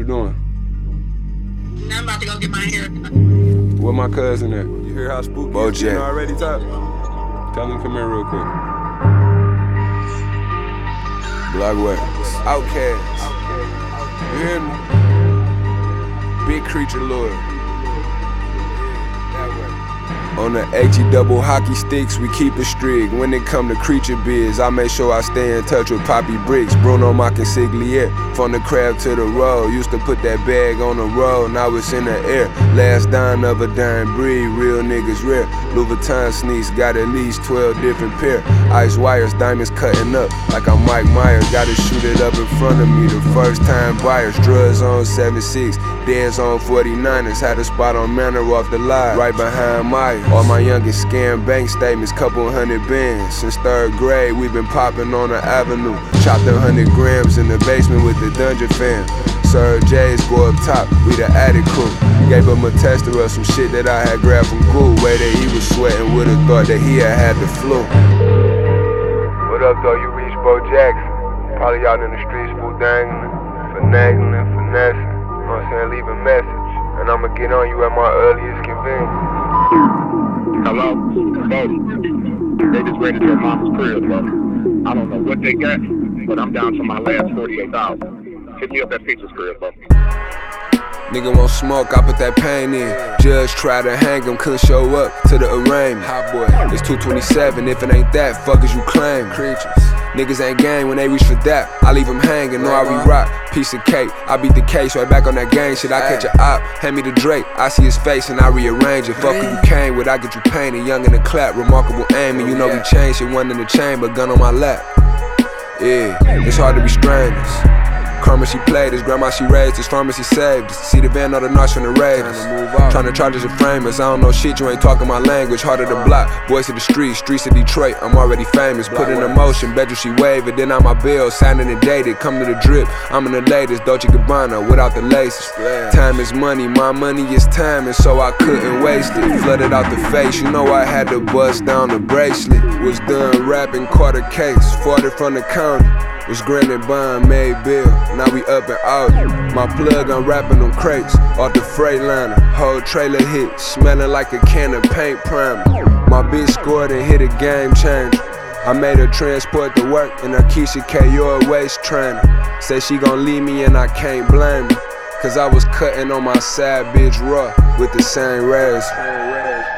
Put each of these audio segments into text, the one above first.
you doing? I'm about to go get my hair cut. Where my cousin at? You hear how spooky Bojack. it's getting already, Top? Tell him come here real quick. Blockway. Outkast. You hear me? Big Creature Lord. On the HE double hockey sticks, we keep it strict. When it come to creature biz, I make sure I stay in touch with Poppy Bricks. Bruno my consigliere, from the crab to the road. Used to put that bag on the road, now it's in the air. Last dime of a dime breed, real niggas rare. Louis Vuitton sneaks, got at least 12 different pair. Ice wires, diamonds cutting up like I'm Mike Myers. Gotta shoot it up in front of me, the first time buyers. Drugs on 7-6, Dez on 49ers. Had a spot on Manor off the line, right behind Myers. All my youngest scam bank statements, couple hundred bands. Since 3rd grade, we been popping on the avenue. Chopped 100 grams in the basement with the Dungeon fam. Sir J's go up top, we the attic crew. Gave him a tester of some shit that I had grabbed from Goo. Way that he was sweating, would've thought that he had the flu. What up though, you reached Bo Jackson. Probably out in the streets, fool dangling, finagling, finessing. You know what I'm saying, leave a message. And I'ma get on you at my earliest convenience. Hello? Bodie. They just raided your mama's crib, bro. I don't know what they got, but I'm down to my last 48,000. Hit me up at Pizza's crib, bro. Nigga won't smoke, I put that pain in. Judge tried to hang him, couldn't show up to the arraignment. Hot boy, it's 227, if it ain't that, fuck as you claim. Creatures. Niggas ain't gang when they reach for that. I leave them hanging, know I re-rock. Piece of cake, I beat the case, right back on that gang shit. I catch a op, hand me the Drake. I see his face and I rearrange it. Fuck who you came with, I get you painted. Young in the clap, remarkable aim. And you know we changed shit, one in the chamber, gun on my lap. Yeah, it's hard to restrain us. Karma she played us, grandma she raised us, pharmacy saved us. See the van or the knots from the Raiders. Tryna charge us to frame us, I don't know shit, you ain't talking my language. Heart of the block, voice of the streets, streets of Detroit, I'm already famous. Put in a motion, bet you she wave it, then on my bill, signed and dated. Come to the drip, I'm in the latest, Dolce Gabbana, without the laces. Time is money, my money is time, and so I couldn't waste it. Flooded out the face, you know I had to bust down the bracelet. Was done rapping, caught a case, fought it from the county. Was granted bond, made bill, now we up and out. My plug, I'm rapping them crates, off the Freightliner. Whole trailer hit, smelling like a can of paint primer. My bitch scored and hit a game changer. I made her transport to work in a Keisha K.O. waist trainer. Say she gon' leave me and I can't blame her, cause I was cutting on my side bitch raw with the same razor.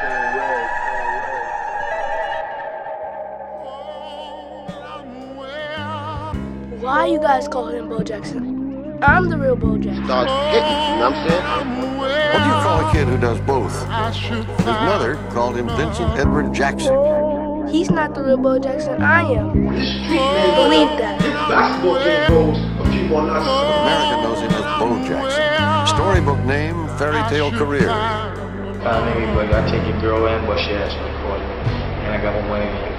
Why you guys call him Bo Jackson? I'm the real Bo Jackson. Start hitting, you know what I'm saying? What do you call a kid who does both? His mother called him Vincent Edward Jackson. He's not the real Bo Jackson, I am. Believe that. Basketball team goes, a few more nights. America knows him as Bo Jackson. Storybook name, fairy tale career. Nigga, but I take your girl and bust your ass for the court. And I got one way.